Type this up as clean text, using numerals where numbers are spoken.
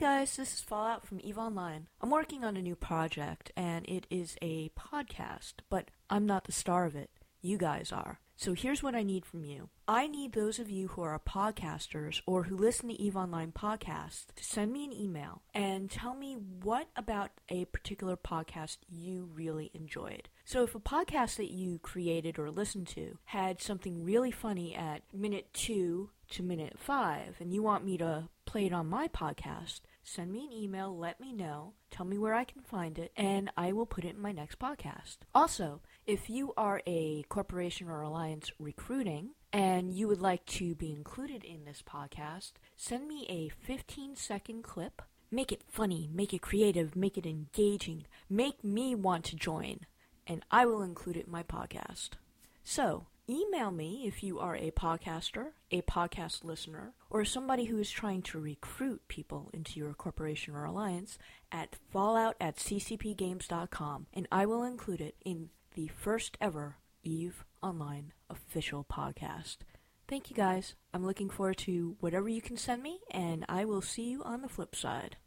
guys, this is Fallout from EVE Online. I'm working on a new project, and it is a podcast, but I'm not the star of it. You guys are. So here's what I need from you. I need those of you who are podcasters or who listen to EVE Online podcasts to send me an email and tell me what about a particular podcast you really enjoyed. So if a podcast that you created or listened to had something really funny at minute 2 to minute 5 and you want me to play it on my podcast, send me an email, let me know, tell me where I can find it, and I will put it in my next podcast. Also, if you are a corporation or alliance recruiting and you would like to be included in this podcast, send me a 15-second clip. Make it funny, make it creative, make it engaging, make me want to join, and I will include it in my podcast. So, email me if you are a podcaster, a podcast listener, or somebody who is trying to recruit people into your corporation or alliance at fallout@ccpgames.com, and I will include it in the first ever EVE Online official podcast. Thank you guys. I'm looking forward to whatever you can send me, and I will see you on the flip side.